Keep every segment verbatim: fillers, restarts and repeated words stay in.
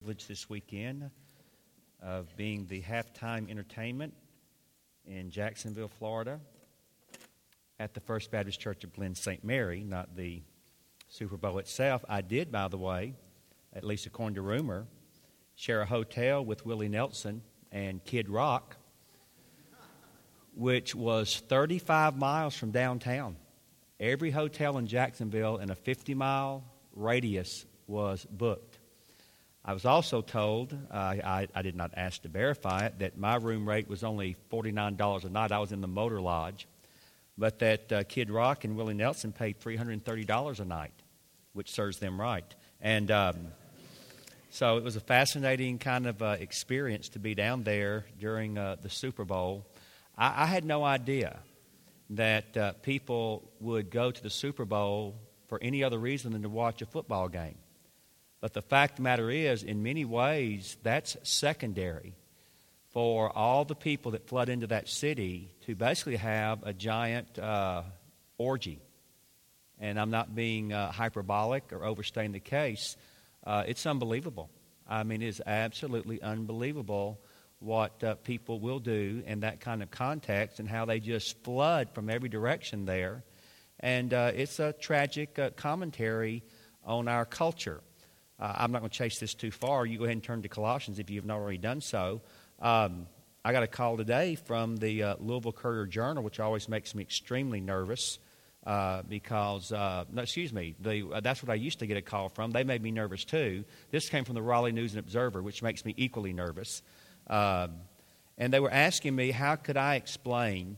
privilege this weekend of being the halftime entertainment in Jacksonville, Florida, at the First Baptist Church of Glen Saint Mary, not the Super Bowl itself. I did, by the way, at least according to rumor, share a hotel with Willie Nelson and Kid Rock, which was thirty-five miles from downtown. Every hotel in Jacksonville in a fifty-mile radius was booked. I was also told, uh, I, I did not ask to verify it, that my room rate was only forty-nine dollars a night. I was in the Motor Lodge. But that uh, Kid Rock and Willie Nelson paid three hundred thirty dollars a night, which serves them right. And um, so it was a fascinating kind of uh, experience to be down there during uh, the Super Bowl. I, I had no idea that uh, people would go to the Super Bowl for any other reason than to watch a football game. But the fact of the matter is, in many ways, that's secondary for all the people that flood into that city to basically have a giant uh, orgy. And I'm not being uh, hyperbolic or overstating the case. Uh, it's unbelievable. I mean, it is absolutely unbelievable what uh, people will do in that kind of context and how they just flood from every direction there. And uh, it's a tragic uh, commentary on our culture. Uh, I'm not going to chase this too far. You go ahead and turn to Colossians if you have not already done so. Um, I got a call today from the uh, Louisville Courier-Journal, which always makes me extremely nervous uh, because, uh, no, excuse me, the, uh, that's what I used to get a call from. They made me nervous too. This came from the Raleigh News and Observer, which makes me equally nervous. Um, and they were asking me how could I explain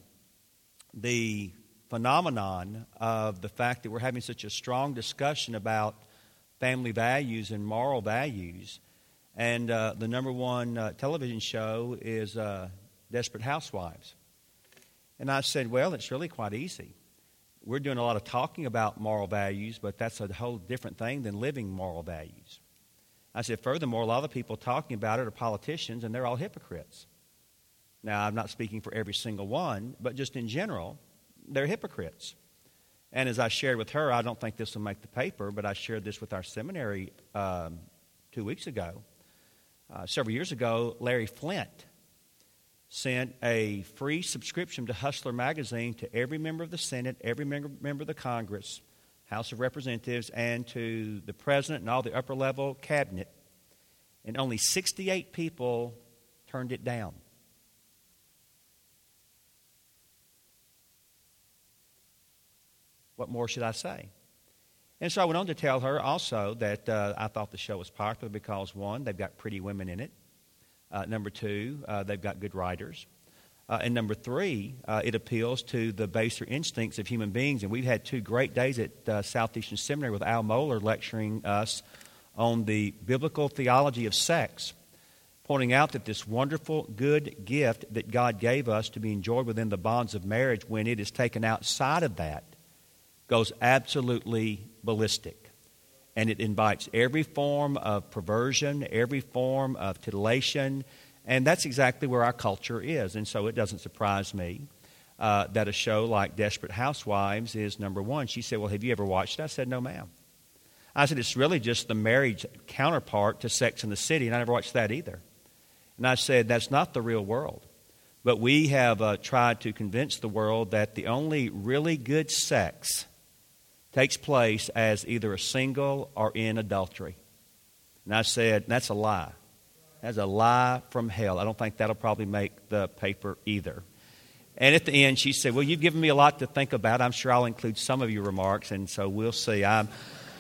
the phenomenon of the fact that we're having such a strong discussion about family values and moral values. And uh, the number one uh, television show is uh, Desperate Housewives. And I said, well, it's really quite easy. We're doing a lot of talking about moral values, but that's a whole different thing than living moral values. I said, furthermore, a lot of the people talking about it are politicians, and they're all hypocrites. Now, I'm not speaking for every single one, but just in general, they're hypocrites. And as I shared with her, I don't think this will make the paper, but I shared this with our seminary um, two weeks ago. Uh, several years ago, Larry Flint sent a free subscription to Hustler magazine to every member of the Senate, every member, member of the Congress, House of Representatives, and to the President and all the upper-level cabinet. And only sixty-eight people turned it down. What more should I say? And so I went on to tell her also that uh, I thought the show was popular because, one, they've got pretty women in it. Uh, number two, uh, they've got good writers. Uh, and number three, uh, it appeals to the baser instincts of human beings. And we've had two great days at uh, Southeastern Seminary with Al Mohler lecturing us on the biblical theology of sex, pointing out that this wonderful, good gift that God gave us to be enjoyed within the bonds of marriage, when it is taken outside of that, goes absolutely ballistic. And it invites every form of perversion, every form of titillation, and that's exactly where our culture is. And so it doesn't surprise me uh, that a show like Desperate Housewives is number one. She said, well, have you ever watched it? I said, no, ma'am. I said, it's really just the marriage counterpart to Sex and the City, and I never watched that either. And I said, that's not the real world. But we have uh, tried to convince the world that the only really good sex takes place as either a single or in adultery. And I said, that's a lie. That's a lie from hell. I don't think that'll probably make the paper either. And at the end, she said, well, you've given me a lot to think about. I'm sure I'll include some of your remarks, and so we'll see. I'm,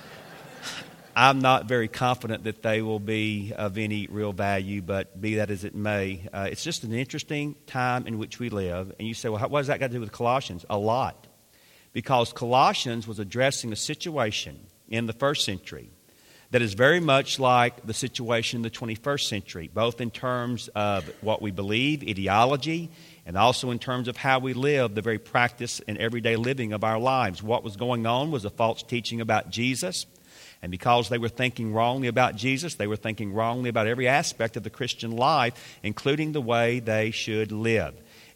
I'm not very confident that they will be of any real value, but be that as it may, uh, it's just an interesting time in which we live. And you say, well, how, what does that got to do with Colossians? A lot. Because Colossians was addressing a situation in the first century that is very much like the situation in the twenty-first century, both in terms of what we believe, ideology, and also in terms of how we live, the very practice and everyday living of our lives. What was going on was a false teaching about Jesus. And because they were thinking wrongly about Jesus, they were thinking wrongly about every aspect of the Christian life, including the way they should live.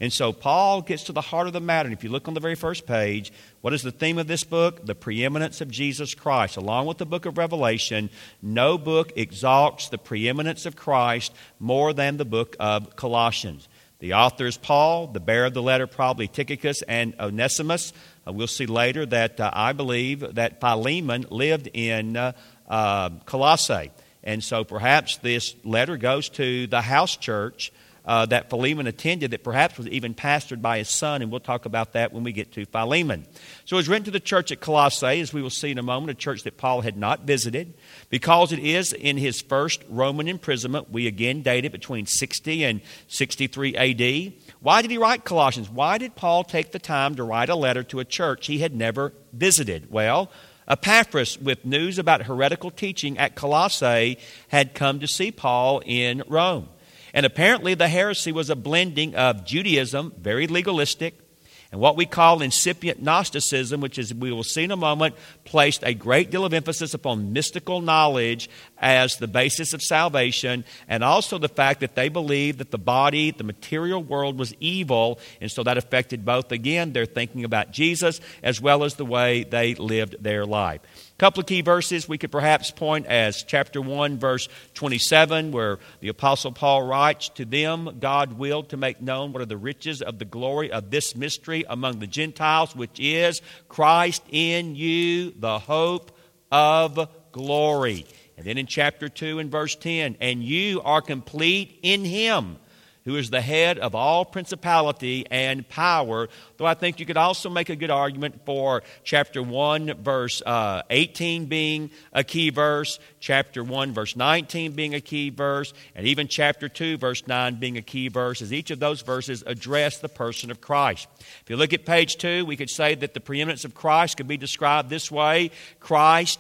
And so Paul gets to the heart of the matter. And if you look on the very first page, what is the theme of this book? The preeminence of Jesus Christ. Along with the book of Revelation, no book exalts the preeminence of Christ more than the book of Colossians. The author is Paul, the bearer of the letter probably Tychicus and Onesimus. Uh, we'll see later that uh, I believe that Philemon lived in uh, uh, Colossae. And so perhaps this letter goes to the house church uh, that Philemon attended, that perhaps was even pastored by his son, and we'll talk about that when we get to Philemon. So it was written to the church at Colossae, as we will see in a moment, a church that Paul had not visited. Because it is in his first Roman imprisonment, we again date it between sixty and sixty-three A D. Why did he write Colossians? Why did Paul take the time to write a letter to a church he had never visited? Well, Epaphras, with news about heretical teaching at Colossae, had come to see Paul in Rome. And apparently the heresy was a blending of Judaism, very legalistic, and what we call incipient Gnosticism, which, as we will see in a moment, placed a great deal of emphasis upon mystical knowledge as the basis of salvation, and also the fact that they believed that the body, the material world, was evil, and so that affected both, again, their thinking about Jesus as well as the way they lived their life. A couple of key verses we could perhaps point as chapter one, verse twenty-seven, where the Apostle Paul writes, "To them God willed to make known what are the riches of the glory of this mystery among the Gentiles, which is Christ in you, the hope of glory." And then in chapter two and verse ten, "And you are complete in Him, who is the head of all principality and power." Though I think you could also make a good argument for chapter one, verse uh, eighteen being a key verse, chapter one, verse nineteen being a key verse, and even chapter two, verse nine being a key verse, as each of those verses address the person of Christ. If you look at page two, we could say that the preeminence of Christ could be described this way: Christ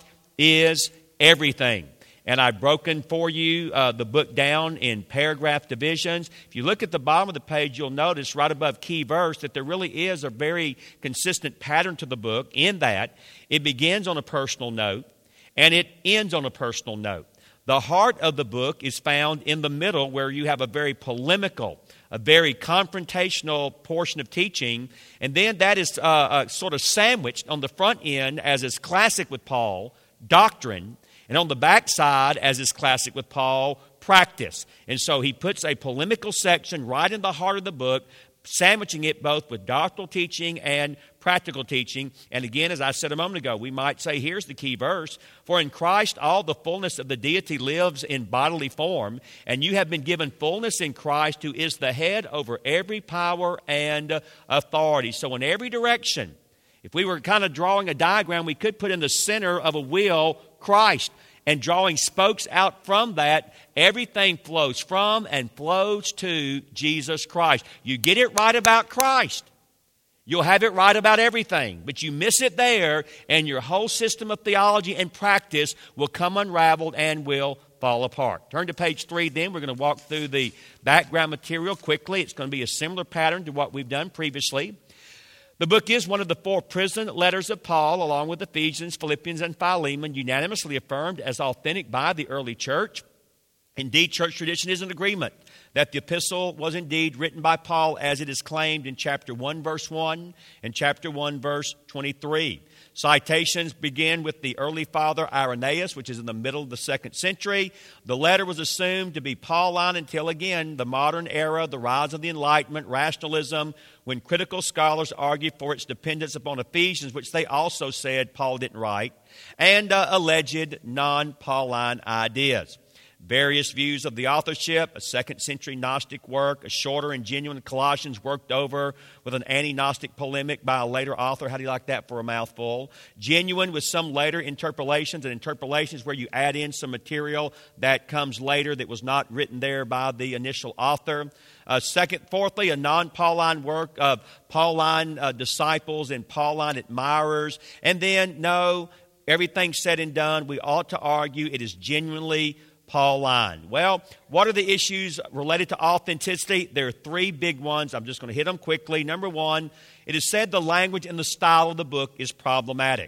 is everything. And I've broken for you uh, the book down in paragraph divisions. If you look at the bottom of the page, you'll notice right above key verse that there really is a very consistent pattern to the book, in that it begins on a personal note and it ends on a personal note. The heart of the book is found in the middle, where you have a very polemical, a very confrontational portion of teaching, and then that is uh, uh, sort of sandwiched on the front end, as is classic with Paul, doctrine, and on the backside, as is classic with Paul, practice. And so he puts a polemical section right in the heart of the book, sandwiching it both with doctrinal teaching and practical teaching. And again, as I said a moment ago, we might say, here's the key verse: "For in Christ all the fullness of the deity lives in bodily form, and you have been given fullness in Christ, who is the head over every power and authority." So in every direction, if we were kind of drawing a diagram, we could put in the center of a wheel Christ, and drawing spokes out from that, everything flows from and flows to Jesus Christ. You get it right about Christ, you'll have it right about everything. But you miss it there, and your whole system of theology and practice will come unraveled and will fall apart. Turn to page three then. We're going to walk through the background material quickly. It's going to be a similar pattern to what we've done previously. The book is one of the four prison letters of Paul, along with Ephesians, Philippians, and Philemon, unanimously affirmed as authentic by the early church. Indeed, church tradition is in agreement that the epistle was indeed written by Paul, as it is claimed in chapter one, verse one, and chapter one, verse twenty-three. Citations begin with the early father Irenaeus, which is in the middle of the second century. The letter was assumed to be Pauline until, again, the modern era, the rise of the Enlightenment, rationalism, when critical scholars argued for its dependence upon Ephesians, which they also said Paul didn't write, and uh, alleged non-Pauline ideas. Various views of the authorship: a second century Gnostic work, a shorter and genuine Colossians worked over with an anti-Gnostic polemic by a later author. How do you like that for a mouthful? Genuine with some later interpolations, and interpolations where you add in some material that comes later that was not written there by the initial author. Uh, second, fourthly, a non-Pauline work of Pauline uh, disciples and Pauline admirers. And then, no, everything said and done, we ought to argue it is genuinely Pauline. Well, what are the issues related to authenticity? There are three big ones. I'm just going to hit them quickly. Number one, it is said the language and the style of the book is problematic.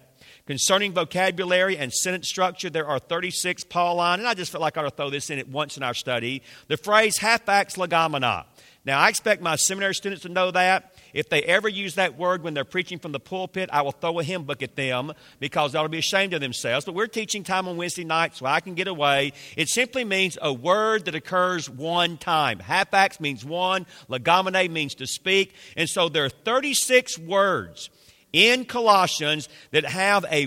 Concerning vocabulary and sentence structure, there are thirty-six Pauline, and I just felt like I ought to throw this in at once in our study, the phrase hapax legomena. Now, I expect my seminary students to know that. If they ever use that word when they're preaching from the pulpit, I will throw a hymn book at them because they'll be ashamed of themselves. But we're teaching time on Wednesday night, so I can get away. It simply means a word that occurs one time. Hapax means one. Legomene means to speak. And so there are thirty-six words in Colossians that have a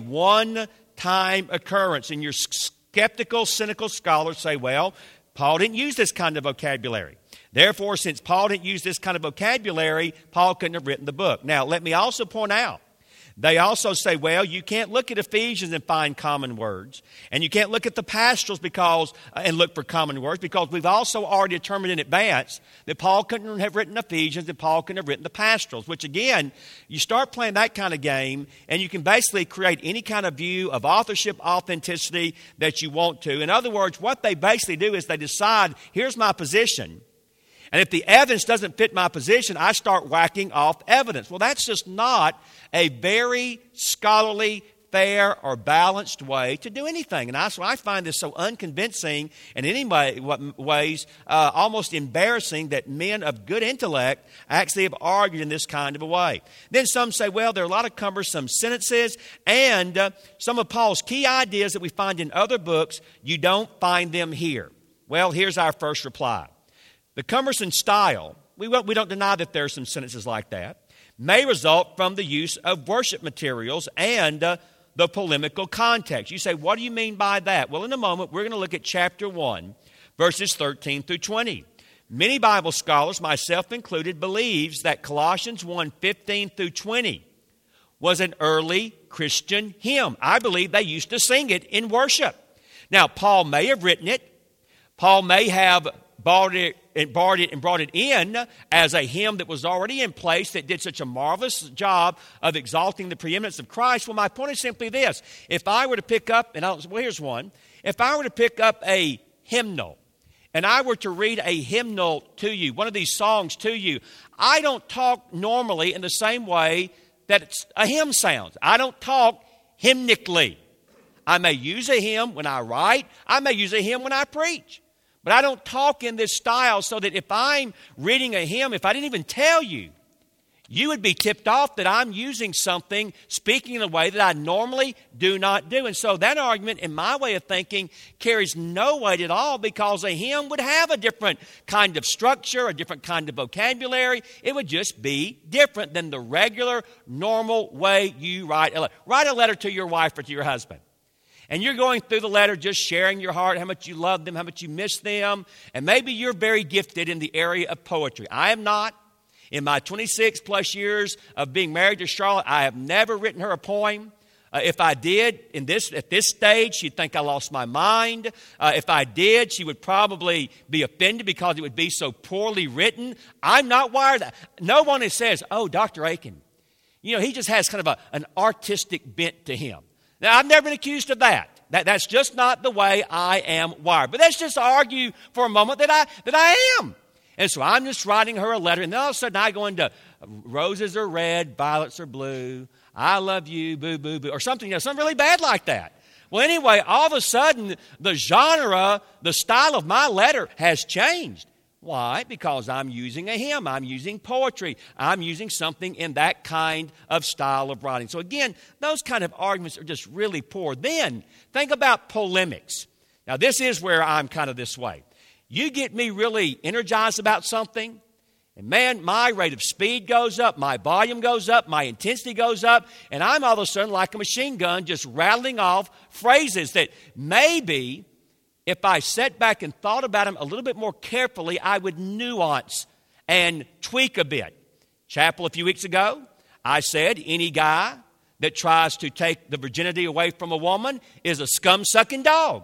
one-time occurrence. And your skeptical, cynical scholars say, well, Paul didn't use this kind of vocabulary. Therefore, since Paul didn't use this kind of vocabulary, Paul couldn't have written the book. Now, let me also point out, they also say, well, you can't look at Ephesians and find common words. And you can't look at the pastorals because, uh, and look for common words because we've also already determined in advance that Paul couldn't have written Ephesians and Paul couldn't have written the pastorals, which again, you start playing that kind of game and you can basically create any kind of view of authorship authenticity that you want to. In other words, what they basically do is they decide, here's my position. And if the evidence doesn't fit my position, I start whacking off evidence. Well, that's just not a very scholarly, fair, or balanced way to do anything. And I, so I find this so unconvincing and in any way, ways uh, almost embarrassing that men of good intellect actually have argued in this kind of a way. Then some say, well, there are a lot of cumbersome sentences and uh, some of Paul's key ideas that we find in other books, you don't find them here. Well, here's our first reply. The cumbersome style, we won't, we don't deny that there are some sentences like that, may result from the use of worship materials and uh, the polemical context. You say, what do you mean by that? Well, in a moment, we're going to look at chapter one, verses thirteen through twenty. Many Bible scholars, myself included, believes that Colossians one, fifteen through twenty was an early Christian hymn. I believe they used to sing it in worship. Now, Paul may have written it. Paul may have bought it and borrowed it and brought it in as a hymn that was already in place that did such a marvelous job of exalting the preeminence of Christ. Well, my point is simply this. If I were to pick up, and I'll, well, here's one. If I were to pick up a hymnal and I were to read a hymnal to you, one of these songs to you, I don't talk normally in the same way that it's a hymn sounds. I don't talk hymnically. I may use a hymn when I write. I may use a hymn when I preach. But I don't talk in this style so that if I'm reading a hymn, if I didn't even tell you, you would be tipped off that I'm using something, speaking in a way that I normally do not do. And so that argument, in my way of thinking, carries no weight at all because a hymn would have a different kind of structure, a different kind of vocabulary. It would just be different than the regular, normal way you write a letter. Write a letter to your wife or to your husband. And you're going through the letter just sharing your heart, how much you love them, how much you miss them. And maybe you're very gifted in the area of poetry. I am not. In my twenty-six plus years of being married to Charlotte, I have never written her a poem. Uh, if I did, in this at this stage, she'd think I lost my mind. Uh, if I did, she would probably be offended because it would be so poorly written. I'm not wired. No one that says, oh, Doctor Aiken, you know, he just has kind of a, an artistic bent to him. Now, I've never been accused of that. that. That's just not the way I am wired. But let's just argue for a moment that I that I am. And so I'm just writing her a letter, and then all of a sudden I go into roses are red, violets are blue, I love you, boo, boo, boo, or something, you know, something really bad like that. Well, anyway, all of a sudden the genre, the style of my letter has changed. Why? Because I'm using a hymn. I'm using poetry. I'm using something in that kind of style of writing. So again, those kind of arguments are just really poor. Then, think about polemics. Now, this is where I'm kind of this way. You get me really energized about something, and man, my rate of speed goes up, my volume goes up, my intensity goes up, and I'm all of a sudden like a machine gun just rattling off phrases that maybe if I sat back and thought about them a little bit more carefully, I would nuance and tweak a bit. Chapel a few weeks ago, I said any guy that tries to take the virginity away from a woman is a scum-sucking dog.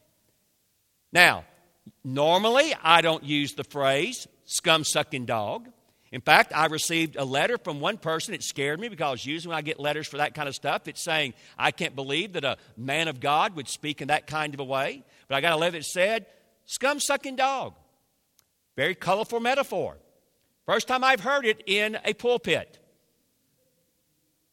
Now, normally I don't use the phrase scum-sucking dog. In fact, I received a letter from one person. It scared me because usually when I get letters for that kind of stuff, it's saying, I can't believe that a man of God would speak in that kind of a way. But I got a letter that said, scum-sucking dog. Very colorful metaphor. First time I've heard it in a pulpit.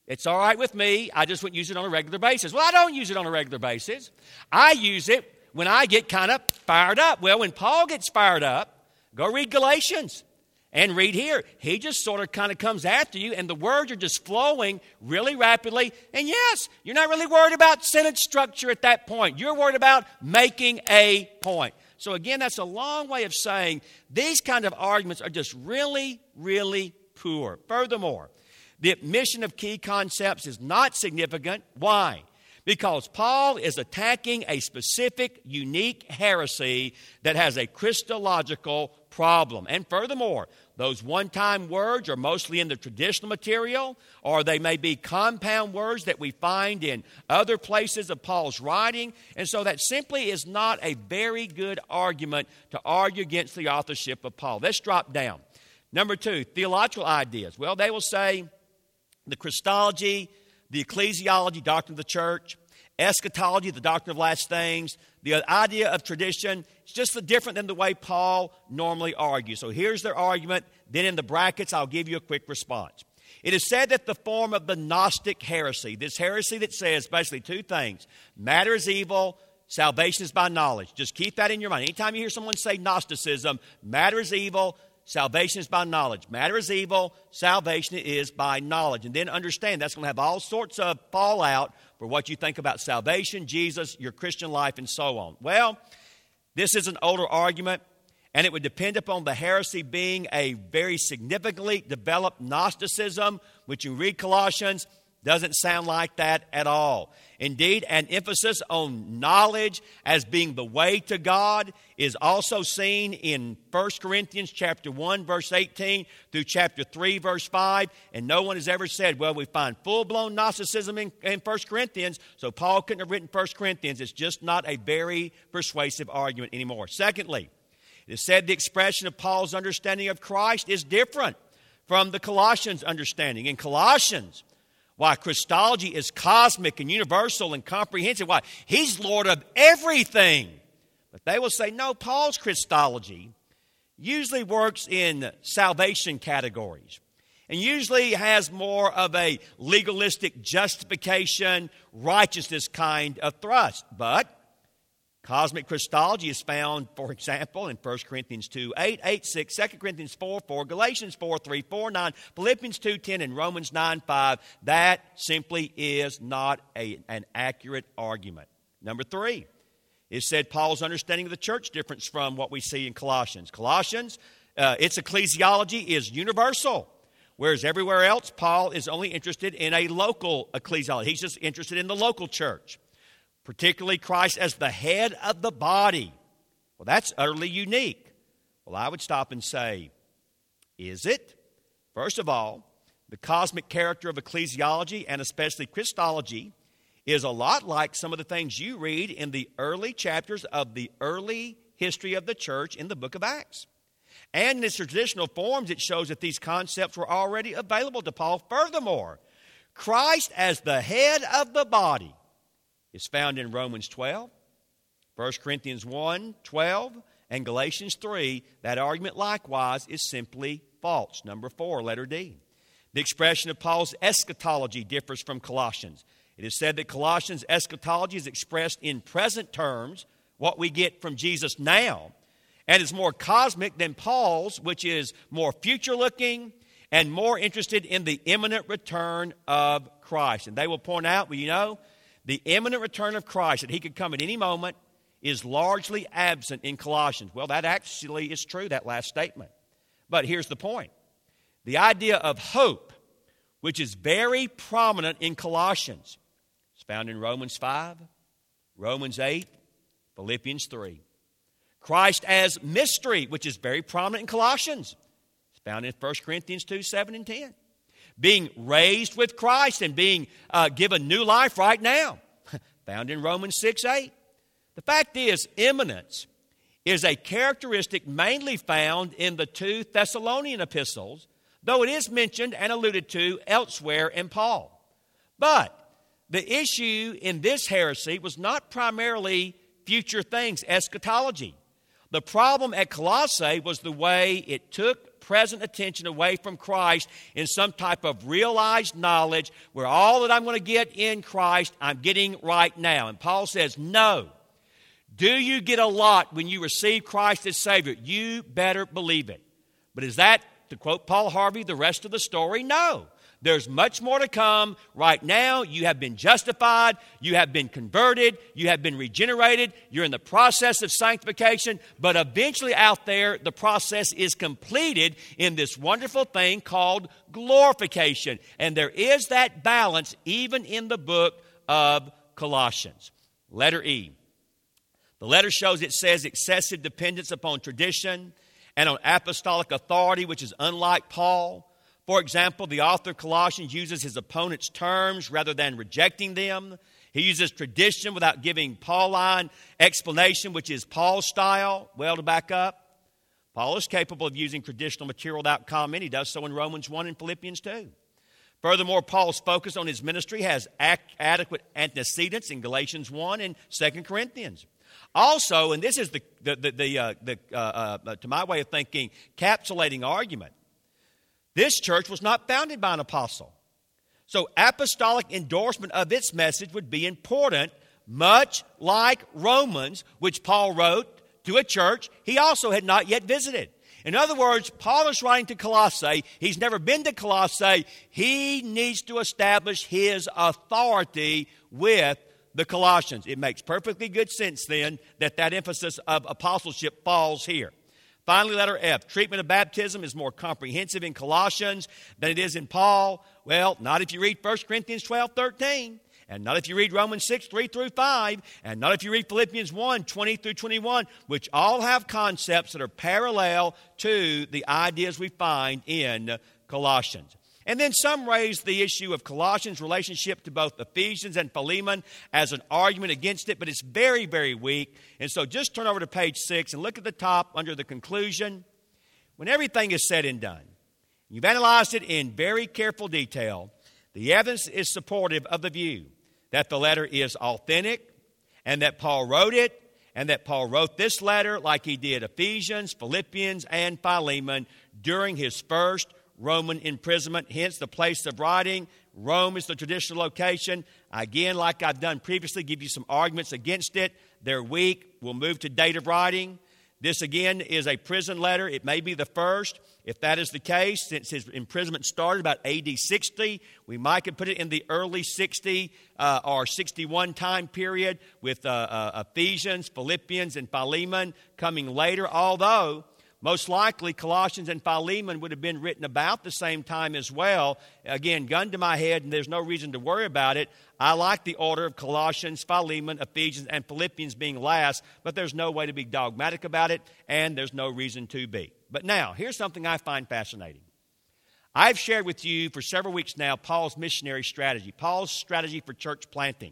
It's all right with me. I just wouldn't use it on a regular basis. Well, I don't use it on a regular basis. I use it when I get kind of fired up. Well, when Paul gets fired up, go read Galatians and read here. He just sort of kind of comes after you, and the words are just flowing really rapidly. And yes, you're not really worried about sentence structure at that point. You're worried about making a point. So again, that's a long way of saying these kind of arguments are just really, really poor. Furthermore, the admission of key concepts is not significant. Why? Because Paul is attacking a specific, unique heresy that has a Christological problem. And furthermore, those one-time words are mostly in the traditional material, or they may be compound words that we find in other places of Paul's writing. And so that simply is not a very good argument to argue against the authorship of Paul. Let's drop down. Number two, theological ideas. Well, they will say the Christology, the ecclesiology, doctrine of the church, eschatology, the doctrine of last things, the idea of tradition, it's just different than the way Paul normally argues. So here's their argument. Then in the brackets, I'll give you a quick response. It is said that the form of the Gnostic heresy, this heresy that says basically two things, matter is evil, salvation is by knowledge. Just keep that in your mind. Anytime you hear someone say Gnosticism, matter is evil, salvation is by knowledge. Matter is evil, salvation is by knowledge. And then understand that's going to have all sorts of fallout for what you think about salvation, Jesus, your Christian life, and so on. Well, this is an older argument, and it would depend upon the heresy being a very significantly developed Gnosticism, which you read Colossians, doesn't sound like that at all. Indeed, an emphasis on knowledge as being the way to God is also seen in First Corinthians chapter one, verse eighteen through chapter three, verse five. And no one has ever said, well, we find full-blown Gnosticism in, in First Corinthians, so Paul couldn't have written First Corinthians. It's just not a very persuasive argument anymore. Secondly, it is said the expression of Paul's understanding of Christ is different from the Colossians' understanding. In Colossians, why Christology is cosmic and universal and comprehensive. Why? He's Lord of everything. But they will say, no, Paul's Christology usually works in salvation categories and usually has more of a legalistic justification, righteousness kind of thrust. But cosmic Christology is found, for example, in First Corinthians two, eight, eight, six, Second Corinthians four, four, Galatians four, three, four, nine, Philippians two, ten, and Romans nine, five. That simply is not a, an accurate argument. Number three, it said Paul's understanding of the church differs from what we see in Colossians. Colossians, uh, its ecclesiology is universal, whereas everywhere else, Paul is only interested in a local ecclesiology. He's just interested in the local church, particularly Christ as the head of the body. Well, that's utterly unique. Well, I would stop and say, is it? First of all, the cosmic character of ecclesiology, and especially Christology, is a lot like some of the things you read in the early chapters of the early history of the church in the book of Acts. And in its traditional forms, it shows that these concepts were already available to Paul. Furthermore, Christ as the head of the body is found in Romans twelve, First Corinthians one, twelve, and Galatians three. That argument likewise is simply false. Number four, letter D. The expression of Paul's eschatology differs from Colossians. It is said that Colossians' eschatology is expressed in present terms, what we get from Jesus now, and is more cosmic than Paul's, which is more future-looking and more interested in the imminent return of Christ. And they will point out, well, you know, the imminent return of Christ, that he could come at any moment, is largely absent in Colossians. Well, that actually is true, that last statement. But here's the point. The idea of hope, which is very prominent in Colossians, is found in Romans five, Romans eight, Philippians three. Christ as mystery, which is very prominent in Colossians, is found in First Corinthians two, seven, and ten. Being raised with Christ and being uh, given new life right now, found in Romans six, eight. The fact is, imminence is a characteristic mainly found in the two Thessalonian epistles, though it is mentioned and alluded to elsewhere in Paul. But the issue in this heresy was not primarily future things, eschatology. The problem at Colossae was the way it took present attention away from Christ in some type of realized knowledge where all that I'm going to get in Christ, I'm getting right now. And Paul says, no. Do you get a lot when you receive Christ as Savior? You better believe it. But is that, to quote Paul Harvey, the rest of the story? No. There's much more to come. Right now, you have been justified, you have been converted, you have been regenerated, you're in the process of sanctification, but eventually out there, the process is completed in this wonderful thing called glorification. And there is that balance even in the book of Colossians. Letter E. The letter shows, it says, excessive dependence upon tradition and on apostolic authority, which is unlike Paul. For example, the author of Colossians uses his opponent's terms rather than rejecting them. He uses tradition without giving Pauline explanation, which is Paul's style. Well, to back up, Paul is capable of using traditional material without comment. He does so in Romans one and Philippians two. Furthermore, Paul's focus on his ministry has ac- adequate antecedents in Galatians one and Second Corinthians. Also, and this is the, the, the, the, uh, the uh, uh, to my way of thinking, capsulating argument, this church was not founded by an apostle. So apostolic endorsement of its message would be important, much like Romans, which Paul wrote to a church he also had not yet visited. In other words, Paul is writing to Colossae. He's never been to Colossae. He needs to establish his authority with the Colossians. It makes perfectly good sense then that that emphasis of apostleship falls here. Finally, letter F. Treatment of baptism is more comprehensive in Colossians than it is in Paul. Well, not if you read First Corinthians twelve thirteen, and not if you read Romans six three through five, and not if you read Philippians one twenty through twenty-one, which all have concepts that are parallel to the ideas we find in Colossians. And then some raise the issue of Colossians' relationship to both Ephesians and Philemon as an argument against it, but it's very, very weak. And so just turn over to page six and look at the top under the conclusion. When everything is said and done, you've analyzed it in very careful detail, the evidence is supportive of the view that the letter is authentic and that Paul wrote it, and that Paul wrote this letter like he did Ephesians, Philippians, and Philemon during his first Roman imprisonment, hence the place of writing. Rome is the traditional location. Again, like I've done previously, give you some arguments against it. They're weak. We'll move to date of writing. This, again, is a prison letter. It may be the first. If that is the case, since his imprisonment started about A D sixty, we might could put it in the early sixty uh, or sixty-one time period with uh, uh, Ephesians, Philippians, and Philemon coming later, although most likely, Colossians and Philemon would have been written about the same time as well. Again, gun to my head, and there's no reason to worry about it. I like the order of Colossians, Philemon, Ephesians, and Philippians being last, but there's no way to be dogmatic about it, and there's no reason to be. But now, here's something I find fascinating. I've shared with you for several weeks now Paul's missionary strategy, Paul's strategy for church planting.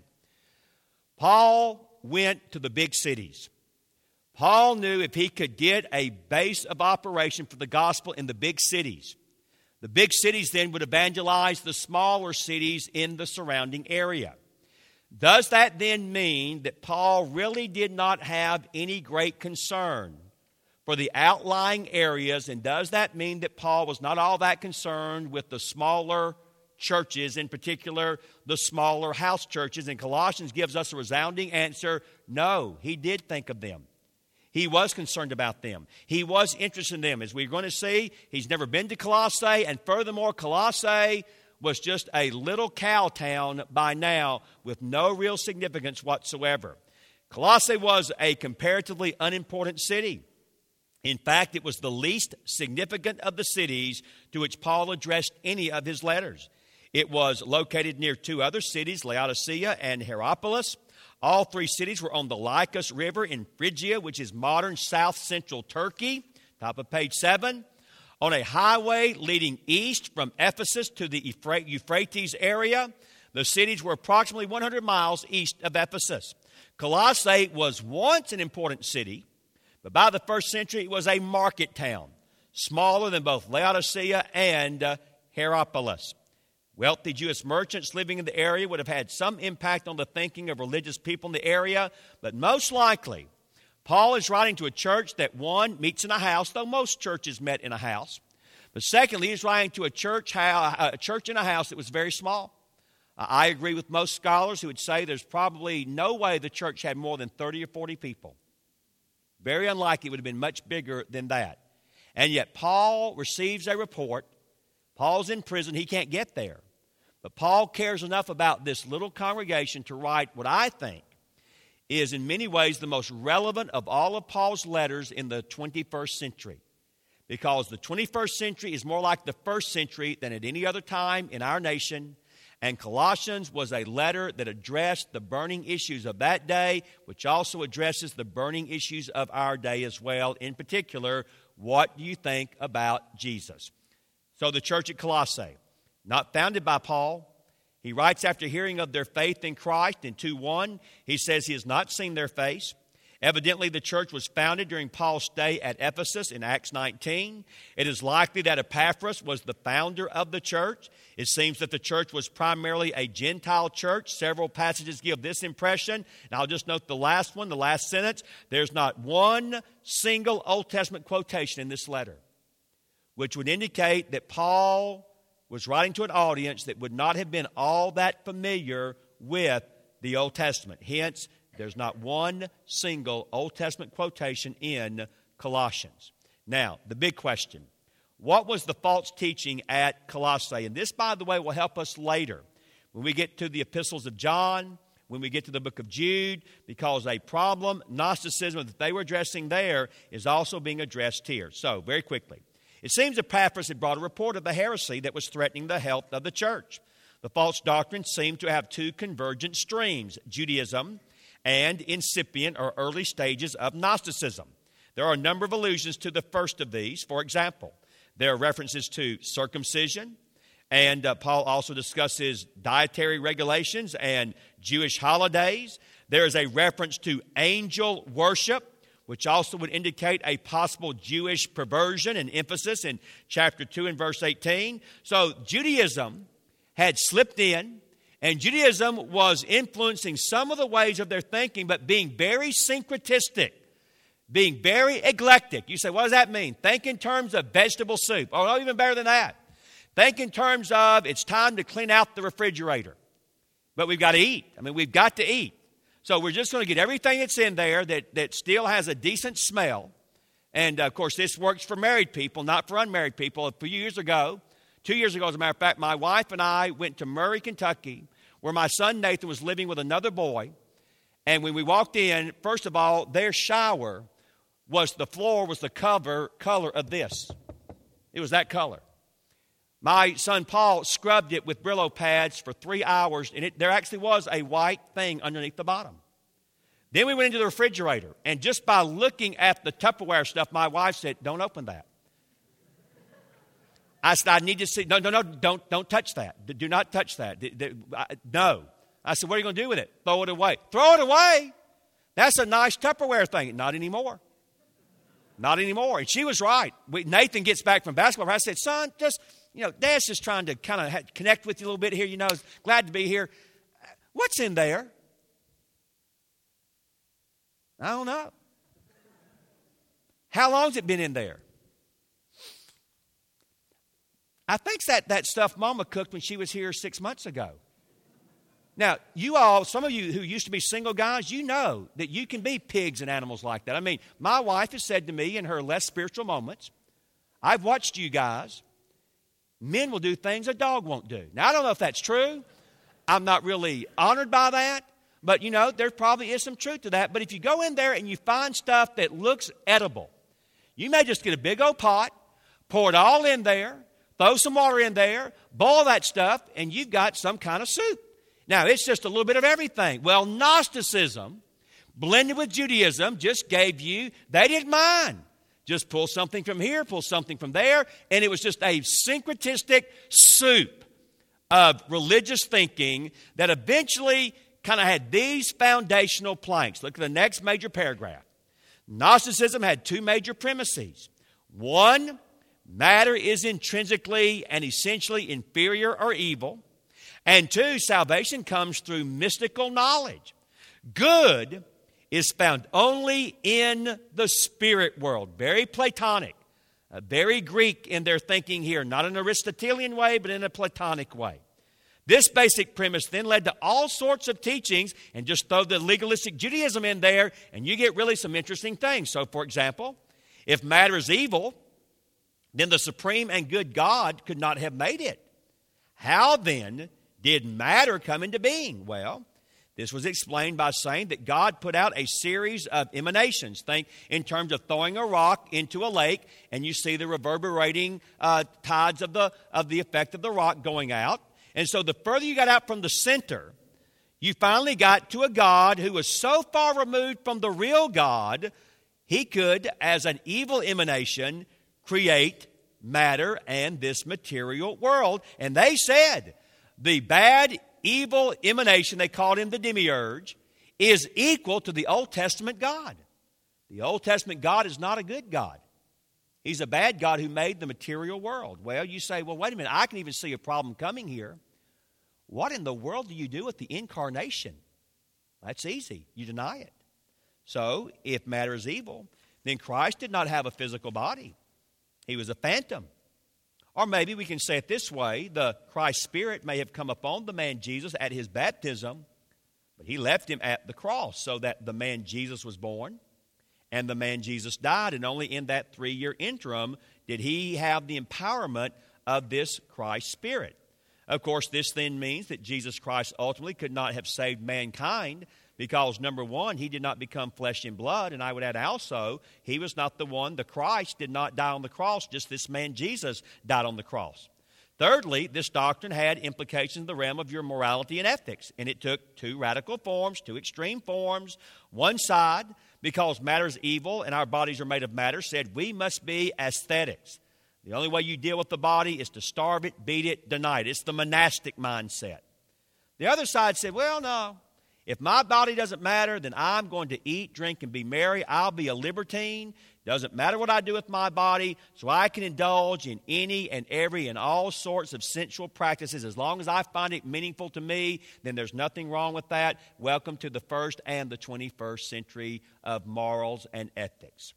Paul went to the big cities. Paul knew if he could get a base of operation for the gospel in the big cities, the big cities then would evangelize the smaller cities in the surrounding area. Does that then mean that Paul really did not have any great concern for the outlying areas? And does that mean that Paul was not all that concerned with the smaller churches, in particular the smaller house churches? And Colossians gives us a resounding answer: no, he did think of them. He was concerned about them. He was interested in them. As we're going to see, he's never been to Colossae, and furthermore, Colossae was just a little cow town by now with no real significance whatsoever. Colossae was a comparatively unimportant city. In fact, it was the least significant of the cities to which Paul addressed any of his letters. It was located near two other cities, Laodicea and Hierapolis. All three cities were on the Lycus River in Phrygia, which is modern south-central Turkey, top of page seven, on a highway leading east from Ephesus to the Euphrates area. The cities were approximately one hundred miles east of Ephesus. Colossae was once an important city, but by the first century it was a market town, smaller than both Laodicea and uh, Hierapolis. Wealthy Jewish merchants living in the area would have had some impact on the thinking of religious people in the area, but most likely, Paul is writing to a church that, one, meets in a house, though most churches met in a house. But secondly, he's writing to a church, house, a church in a house that was very small. I agree with most scholars who would say there's probably no way the church had more than thirty or forty people. Very unlikely it would have been much bigger than that. And yet Paul receives a report. Paul's in prison. He can't get there. But Paul cares enough about this little congregation to write what I think is in many ways the most relevant of all of Paul's letters in the twenty-first century. Because the twenty-first century is more like the first century than at any other time in our nation. And Colossians was a letter that addressed the burning issues of that day, which also addresses the burning issues of our day as well. In particular, what do you think about Jesus? So the church at Colossae, not founded by Paul. He writes after hearing of their faith in Christ in two one. He says he has not seen their face. Evidently, the church was founded during Paul's stay at Ephesus in Acts nineteen. It is likely that Epaphras was the founder of the church. It seems that the church was primarily a Gentile church. Several passages give this impression. And I'll just note the last one, the last sentence. There's not one single Old Testament quotation in this letter, which would indicate that Paul was writing to an audience that would not have been all that familiar with the Old Testament. Hence, there's not one single Old Testament quotation in Colossians. Now, the big question. What was the false teaching at Colossae? And this, by the way, will help us later when we get to the epistles of John, when we get to the book of Jude, because a problem, Gnosticism, that they were addressing there is also being addressed here. So, very quickly. It seems Epaphras had brought a report of the heresy that was threatening the health of the church. The false doctrine seemed to have two convergent streams, Judaism and incipient or early stages of Gnosticism. There are a number of allusions to the first of these. For example, there are references to circumcision, and uh, Paul also discusses dietary regulations and Jewish holidays. There is a reference to angel worship, which also would indicate a possible Jewish perversion and emphasis in chapter two and verse eighteen. So Judaism had slipped in, and Judaism was influencing some of the ways of their thinking, but being very syncretistic, being very eclectic. You say, what does that mean? Think in terms of vegetable soup. Oh, no, even better than that. Think in terms of it's time to clean out the refrigerator. But we've got to eat. I mean, we've got to eat. So we're just going to get everything that's in there that, that still has a decent smell. And, uh, of course, this works for married people, not for unmarried people. A few years ago, two years ago, as a matter of fact, my wife and I went to Murray, Kentucky, where my son Nathan was living with another boy. And when we walked in, first of all, their shower was, the floor was the cover color of this. It was that color. My son Paul scrubbed it with Brillo pads for three hours, and it, there actually was a white thing underneath the bottom. Then we went into the refrigerator, and just by looking at the Tupperware stuff, my wife said, don't open that. I said, I need to see. No, no, no, don't, don't touch that. Do not touch that. No. I said, what are you going to do with it? Throw it away. Throw it away? That's a nice Tupperware thing. Not anymore. Not anymore. And she was right. We, Nathan gets back from basketball. I said, son, just, you know, Dad's just trying to kind of ha- connect with you a little bit here. You know, glad to be here. What's in there? I don't know. How long's it been in there? I think that, that stuff Mama cooked when she was here six months ago. Now, you all, some of you who used to be single guys, you know that you can be pigs and animals like that. I mean, my wife has said to me in her less spiritual moments, I've watched you guys, men will do things a dog won't do. Now, I don't know if that's true. I'm not really honored by that. But, you know, there probably is some truth to that. But if you go in there and you find stuff that looks edible, you may just get a big old pot, pour it all in there, throw some water in there, boil that stuff, and you've got some kind of soup. Now, it's just a little bit of everything. Well, Gnosticism, blended with Judaism, just gave you, they didn't mind. Just pull something from here, pull something from there, and it was just a syncretistic soup of religious thinking that eventually kind of had these foundational planks. Look at the next major paragraph. Gnosticism had two major premises. One, matter is intrinsically and essentially inferior or evil. And two, salvation comes through mystical knowledge. Good is found only in the spirit world. Very Platonic. Uh, very Greek in their thinking here, not an Aristotelian way, but in a Platonic way. This basic premise then led to all sorts of teachings, and just throw the legalistic Judaism in there, and you get really some interesting things. So, for example, if matter is evil, then the supreme and good God could not have made it. How then did matter come into being? Well, this was explained by saying that God put out a series of emanations. Think in terms of throwing a rock into a lake, and you see the reverberating uh, tides of the, of the effect of the rock going out. And so the further you got out from the center, you finally got to a God who was so far removed from the real God, he could, as an evil emanation, create matter and this material world. And they said the bad, evil emanation, they called him the demiurge, is equal to the Old Testament God. The Old Testament God is not a good God. He's a bad God who made the material world. Well, you say, well, wait a minute, I can even see a problem coming here. What in the world do you do with the incarnation? That's easy. You deny it. So, if matter is evil, then Christ did not have a physical body. He was a phantom. Or maybe we can say it this way, the Christ Spirit may have come upon the man Jesus at his baptism, but he left him at the cross so that the man Jesus was born and the man Jesus died, and only in that three-year interim did he have the empowerment of this Christ Spirit. Of course, this then means that Jesus Christ ultimately could not have saved mankind because, number one, he did not become flesh and blood. And I would add also, he was not the one, the Christ did not die on the cross. Just this man Jesus died on the cross. Thirdly, this doctrine had implications in the realm of your morality and ethics. And it took two radical forms, two extreme forms. One side, because matter is evil and our bodies are made of matter, said we must be aesthetics. The only way you deal with the body is to starve it, beat it, deny it. It's the monastic mindset. The other side said, well, no. If my body doesn't matter, then I'm going to eat, drink, and be merry. I'll be a libertine. Doesn't matter what I do with my body, so I can indulge in any and every and all sorts of sensual practices. As long as I find it meaningful to me, then there's nothing wrong with that. Welcome to the first and the twenty-first century of morals and ethics.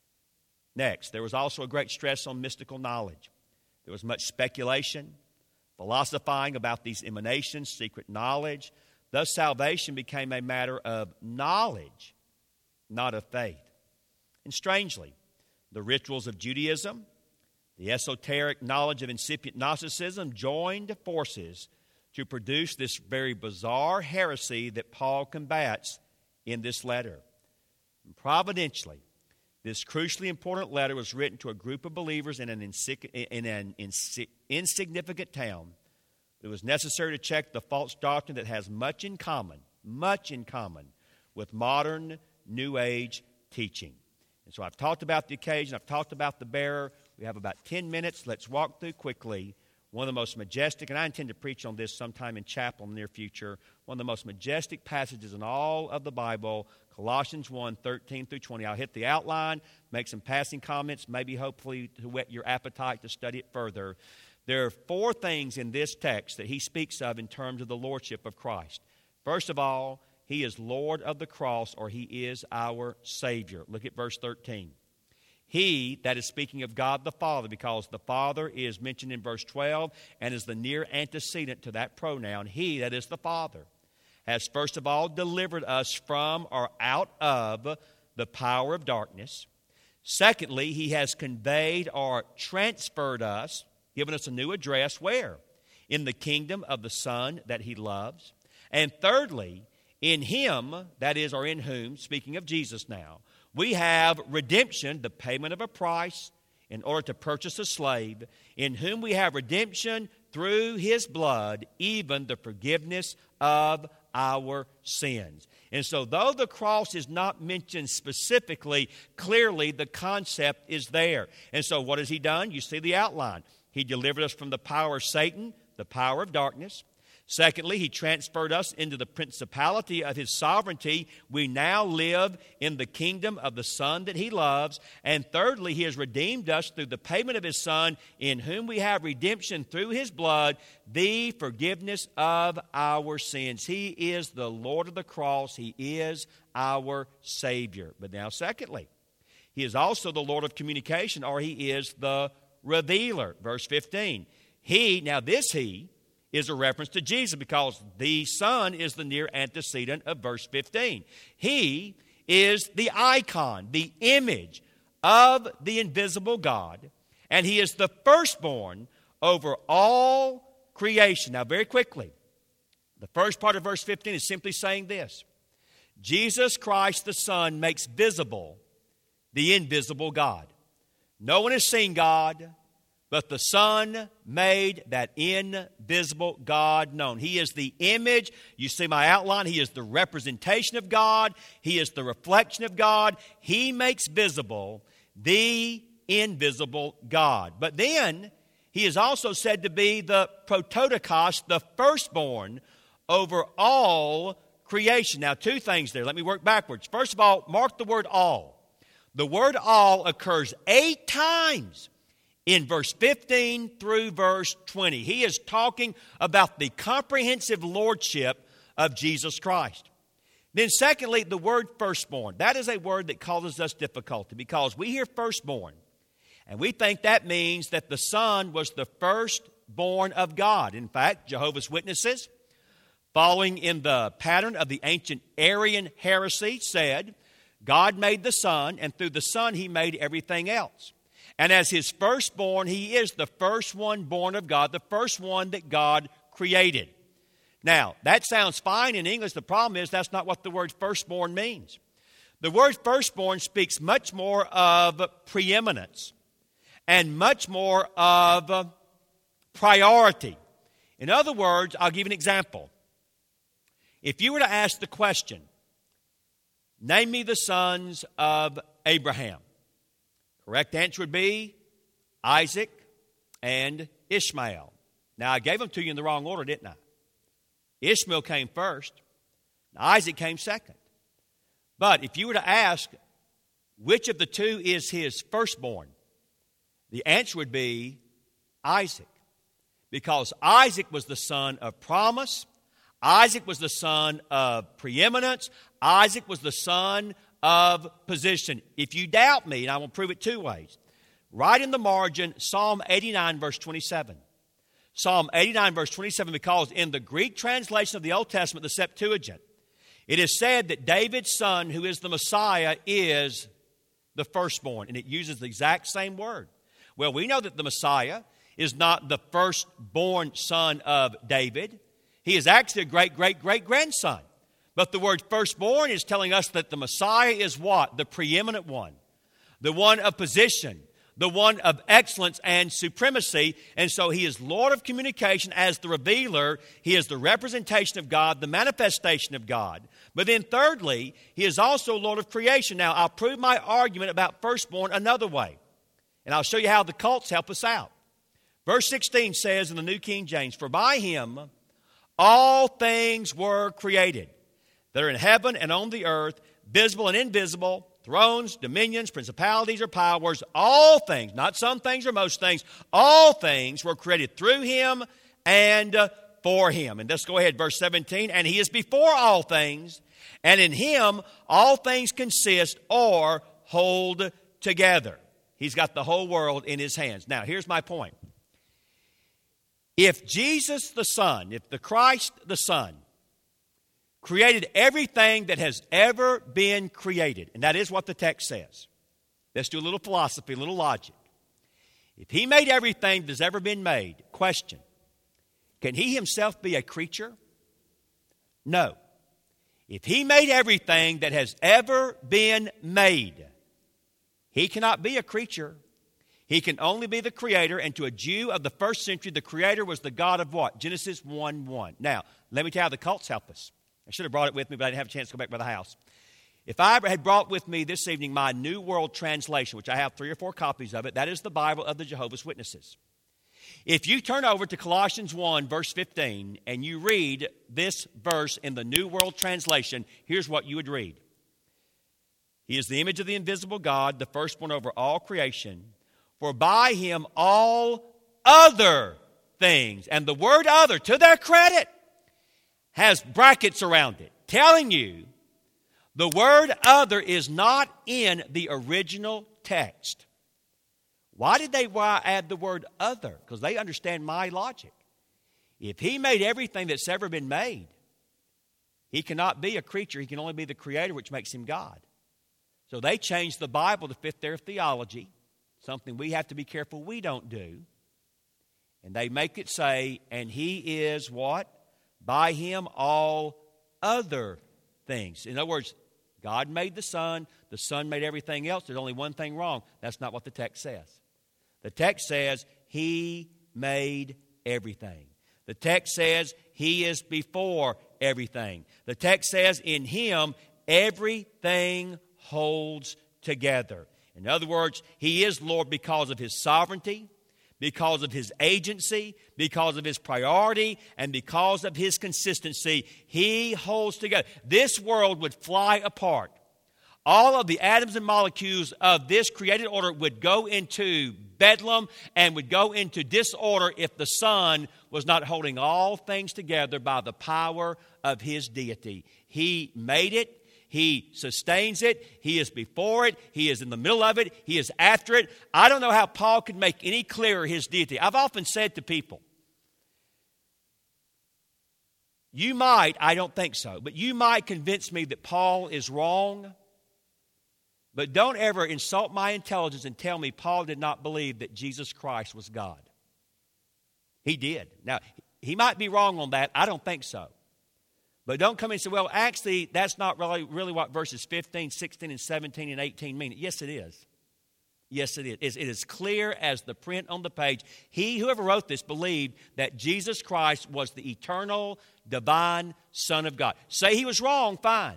Next, there was also a great stress on mystical knowledge. There was much speculation, philosophizing about these emanations, secret knowledge. Thus, salvation became a matter of knowledge, not of faith. And strangely, the rituals of Judaism, the esoteric knowledge of incipient Gnosticism joined forces to produce this very bizarre heresy that Paul combats in this letter. And providentially, this crucially important letter was written to a group of believers in an, insig- in an insi- insignificant town. It was necessary to check the false doctrine that has much in common, much in common with modern New Age teaching. And so I've talked about the occasion, I've talked about the bearer. We have about ten minutes. Let's walk through quickly one of the most majestic, and I intend to preach on this sometime in chapel in the near future, one of the most majestic passages in all of the Bible, Colossians one, thirteen through twenty. I'll hit the outline, make some passing comments, maybe hopefully to whet your appetite to study it further. There are four things in this text that he speaks of in terms of the lordship of Christ. First of all, he is Lord of the cross, or he is our Savior. Look at verse thirteen. He, that is speaking of God the Father, because the Father is mentioned in verse twelve and is the near antecedent to that pronoun. He, that is the Father, has first of all delivered us from or out of the power of darkness. Secondly, he has conveyed or transferred us, given us a new address. Where? In the kingdom of the Son that he loves. And thirdly, in him, that is, or in whom, speaking of Jesus now, we have redemption, the payment of a price in order to purchase a slave, in whom we have redemption through his blood, even the forgiveness of our sins. And so though the cross is not mentioned specifically, clearly the concept is there. And so what has he done? You see the outline. He delivered us from the power of Satan, the power of darkness. Secondly, he transferred us into the principality of his sovereignty. We now live in the kingdom of the Son that he loves. And thirdly, he has redeemed us through the payment of his Son, in whom we have redemption through his blood, the forgiveness of our sins. He is the Lord of the cross. He is our Savior. But now, secondly, He is also the Lord of communication, or he is the revealer. Verse fifteen. He, now this he, is a reference to Jesus because the Son is the near antecedent of verse fifteen. He is the icon, the image of the invisible God, and he is the firstborn over all creation. Now, very quickly, the first part of verse fifteen is simply saying this: Jesus Christ the Son makes visible the invisible God. No one has seen God, but the Son made that invisible God known. He is the image. You see my outline. He is the representation of God. He is the reflection of God. He makes visible the invisible God. But then he is also said to be the prototokos, the firstborn over all creation. Now, two things there. Let me work backwards. First of all, mark the word all. The word all occurs eight times in verse fifteen through verse twenty. He is talking about the comprehensive lordship of Jesus Christ. Then secondly, the word firstborn. That is a word that causes us difficulty because we hear firstborn and we think that means that the Son was the firstborn of God. In fact, Jehovah's Witnesses, following in the pattern of the ancient Arian heresy, said God made the Son, and through the Son he made everything else. And as his firstborn, he is the first one born of God, the first one that God created. Now, that sounds fine in English. The problem is that's not what the word firstborn means. The word firstborn speaks much more of preeminence and much more of priority. In other words, I'll give you an example. If you were to ask the question, name me the sons of Abraham, correct answer would be Isaac and Ishmael. Now, I gave them to you in the wrong order, didn't I? Ishmael came first. Isaac came second. But if you were to ask which of the two is his firstborn, the answer would be Isaac. Because Isaac was the son of promise. Isaac was the son of preeminence. Isaac was the son of position. If you doubt me, and I will prove it two ways, right in the margin, Psalm eighty-nine, verse twenty-seven. Psalm eighty-nine, verse twenty-seven, because in the Greek translation of the Old Testament, the Septuagint, it is said that David's son, who is the Messiah, is the firstborn. And it uses the exact same word. Well, we know that the Messiah is not the firstborn son of David. He is actually a great, great, great grandson. But the word firstborn is telling us that the Messiah is what? The preeminent one. The one of position. The one of excellence and supremacy. And so he is Lord of communication as the revealer. He is the representation of God, the manifestation of God. But then thirdly, he is also Lord of creation. Now, I'll prove my argument about firstborn another way. And I'll show you how the cults help us out. Verse sixteen says in the New King James, for by him all things were created that are in heaven and on the earth, visible and invisible, thrones, dominions, principalities, or powers, all things, not some things or most things, all things were created through him and for him. And let's go ahead, verse seventeen, and he is before all things, and in him all things consist or hold together. He's got the whole world in his hands. Now, here's my point. If Jesus the Son, if the Christ the Son, created everything that has ever been created, and that is what the text says. Let's do a little philosophy, a little logic. If he made everything that has ever been made, question, can he himself be a creature? No. If he made everything that has ever been made, he cannot be a creature. He can only be the creator, and to a Jew of the first century, the creator was the God of what? Genesis one one. Now, let me tell you how the cults help us. I should have brought it with me, but I didn't have a chance to go back by the house. If I had brought with me this evening my New World Translation, which I have three or four copies of it, that is the Bible of the Jehovah's Witnesses. If you turn over to Colossians one, verse fifteen, and you read this verse in the New World Translation, here's what you would read. He is the image of the invisible God, the firstborn over all creation. For by him all other things, and the word other, to their credit, has brackets around it, telling you The word other is not in the original text. Why did they add the word other? Because they understand my logic. If he made everything that's ever been made, he cannot be a creature. He can only be the creator, which makes him God. So they changed the Bible to fit their theology, something we have to be careful we don't do. And they make it say, and he is what? By him all other things. In other words, God made the Son. The Son made everything else. There's only one thing wrong. That's not what the text says. The text says he made everything. The text says he is before everything. The text says in him everything holds together. In other words, he is Lord because of his sovereignty, because of his agency, because of his priority, and because of his consistency. He holds together. This world would fly apart. All of the atoms and molecules of this created order would go into bedlam and would go into disorder if the Son was not holding all things together by the power of his deity. He made it. He sustains it. He is before it. He is in the middle of it. He is after it. I don't know how Paul could make any clearer his deity. I've often said to people, you might, I don't think so, but you might convince me that Paul is wrong. But don't ever insult my intelligence and tell me Paul did not believe that Jesus Christ was God. He did. Now, he might be wrong on that. I don't think so. But don't come in and say, well, actually, that's not really, really what verses fifteen, sixteen, and seventeen, and eighteen mean. Yes, it is. Yes, it is. It is clear as the print on the page. He, whoever wrote this, believed that Jesus Christ was the eternal, divine Son of God. Say he was wrong, fine.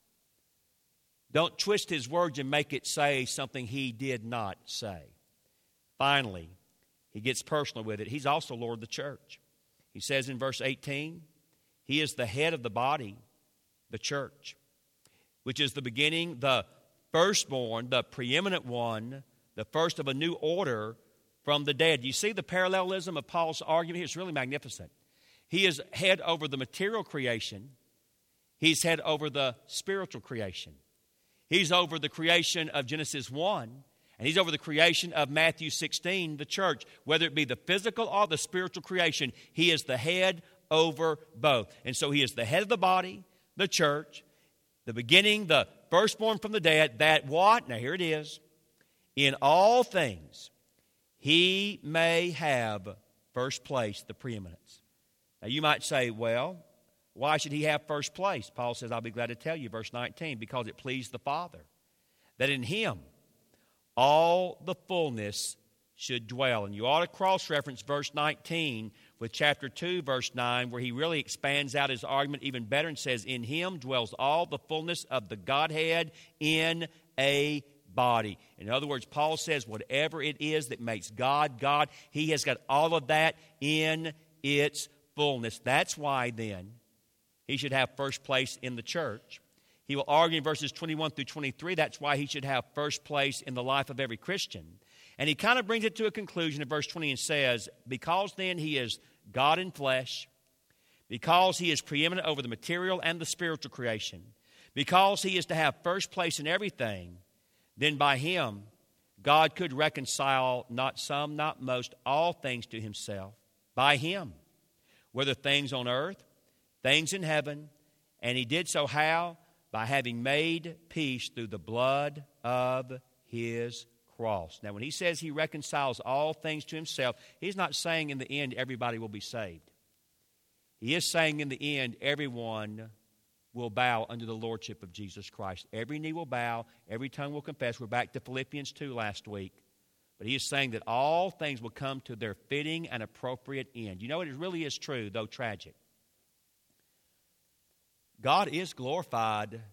Don't twist his words and make it say something he did not say. Finally, he gets personal with it. He's also Lord of the church. He says in verse eighteen, he is the head of the body, the church, which is the beginning, the firstborn, the preeminent one, the first of a new order from the dead. You see the parallelism of Paul's argument here? It's really magnificent. He is head over the material creation. He's head over the spiritual creation. He's over the creation of Genesis one, and he's over the creation of Matthew sixteen, the church. Whether it be the physical or the spiritual creation, he is the head over both. And so he is the head of the body, the church, the beginning, the firstborn from the dead, that what? Now here it is. In all things, he may have first place, the preeminence. Now you might say, well, why should he have first place? Paul says, I'll be glad to tell you, verse nineteen, because it pleased the Father, that in him all the fullness should dwell. And you ought to cross-reference verse nineteen with chapter two, verse nine, where he really expands out his argument even better and says, in him dwells all the fullness of the Godhead in a body. In other words, Paul says whatever it is that makes God God, he has got all of that in its fullness. That's why then he should have first place in the church. He will argue in verses twenty-one through twenty-three, that's why he should have first place in the life of every Christian. And he kind of brings it to a conclusion in verse twenty and says, because then he is God in flesh, because he is preeminent over the material and the spiritual creation, because he is to have first place in everything, then by him God could reconcile not some, not most, all things to himself. By him, whether things on earth, things in heaven, and he did so how? By having made peace through the blood of his cross. Now, when he says he reconciles all things to himself, he's not saying in the end everybody will be saved. He is saying in the end everyone will bow under the lordship of Jesus Christ. Every knee will bow, every tongue will confess. We're back to Philippians two last week. But he is saying that all things will come to their fitting and appropriate end. You know, it really is true, though tragic. God is glorified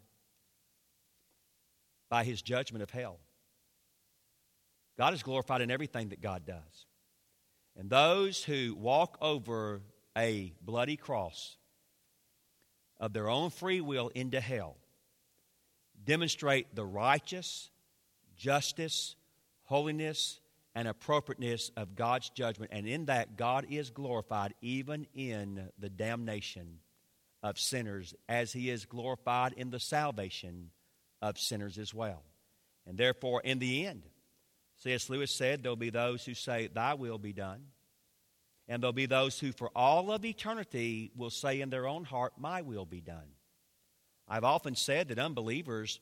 by his judgment of hell. God is glorified in everything that God does. And those who walk over a bloody cross of their own free will into hell demonstrate the righteous, justice, holiness, and appropriateness of God's judgment. And in that, God is glorified even in the damnation of sinners, as he is glorified in the salvation of sinners as well. And therefore, in the end, C S Lewis said, there'll be those who say, thy will be done. And there'll be those who for all of eternity will say in their own heart, my will be done. I've often said that unbelievers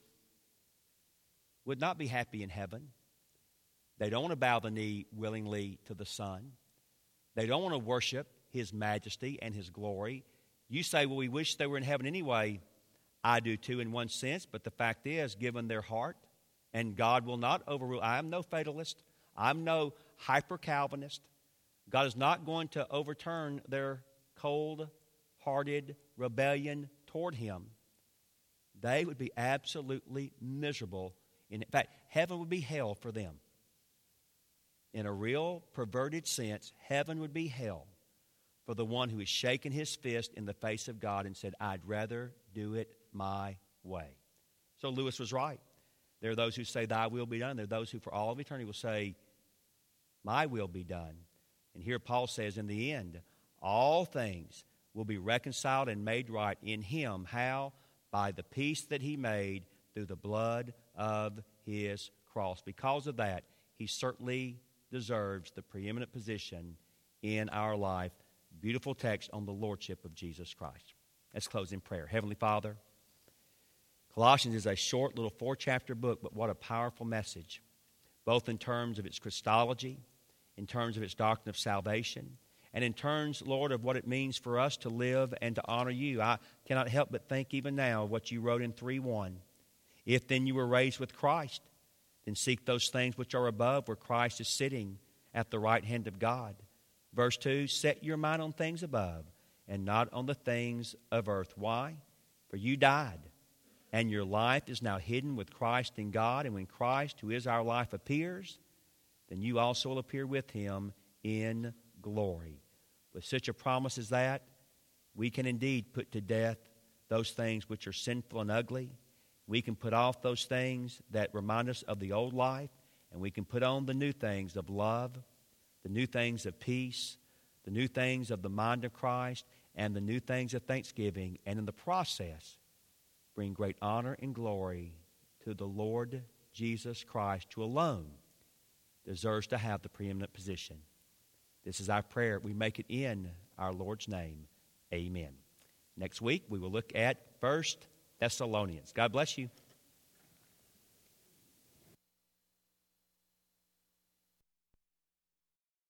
would not be happy in heaven. They don't want to bow the knee willingly to the Son. They don't want to worship His majesty and His glory. You say, well, we wish they were in heaven anyway. I do too in one sense, but the fact is, given their heart, and God will not overrule. I am no fatalist. I'm no hyper-Calvinist. God is not going to overturn their cold-hearted rebellion toward Him. They would be absolutely miserable. In fact, heaven would be hell for them. In a real perverted sense, heaven would be hell for the one who has shaken his fist in the face of God and said, I'd rather do it my way. So Lewis was right. There are those who say, thy will be done. There are those who for all of eternity will say, my will be done. And here Paul says, in the end, all things will be reconciled and made right in Him. How? By the peace that He made through the blood of His cross. Because of that, He certainly deserves the preeminent position in our life. Beautiful text on the Lordship of Jesus Christ. Let's close in prayer. Heavenly Father, Colossians is a short little four-chapter book, but what a powerful message, both in terms of its Christology, in terms of its doctrine of salvation, and in terms, Lord, of what it means for us to live and to honor You. I cannot help but think even now of what You wrote in three one. If then you were raised with Christ, then seek those things which are above, where Christ is sitting at the right hand of God. Verse two, set your mind on things above and not on the things of earth. Why? For you died, and your life is now hidden with Christ in God. And when Christ, who is our life, appears, then you also will appear with Him in glory. With such a promise as that, we can indeed put to death those things which are sinful and ugly. We can put off those things that remind us of the old life, and we can put on the new things of love, the new things of peace, the new things of the mind of Christ, and the new things of thanksgiving, and in the process, bring great honor and glory to the Lord Jesus Christ, who alone deserves to have the preeminent position. This is our prayer. We make it in our Lord's name. Amen. Next week, we will look at First Thessalonians. God bless you.